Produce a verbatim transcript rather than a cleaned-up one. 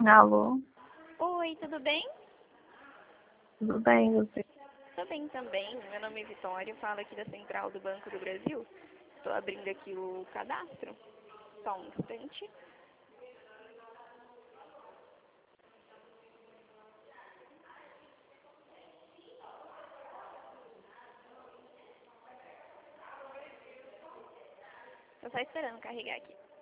Alô, Oi, tudo bem? tudo bem, você? Tô bem também. Meu nome é Vitória, eu falo aqui da Central do Banco do Brasil. Estou abrindo aqui o cadastro. Só um instante. Tô só esperando carregar aqui.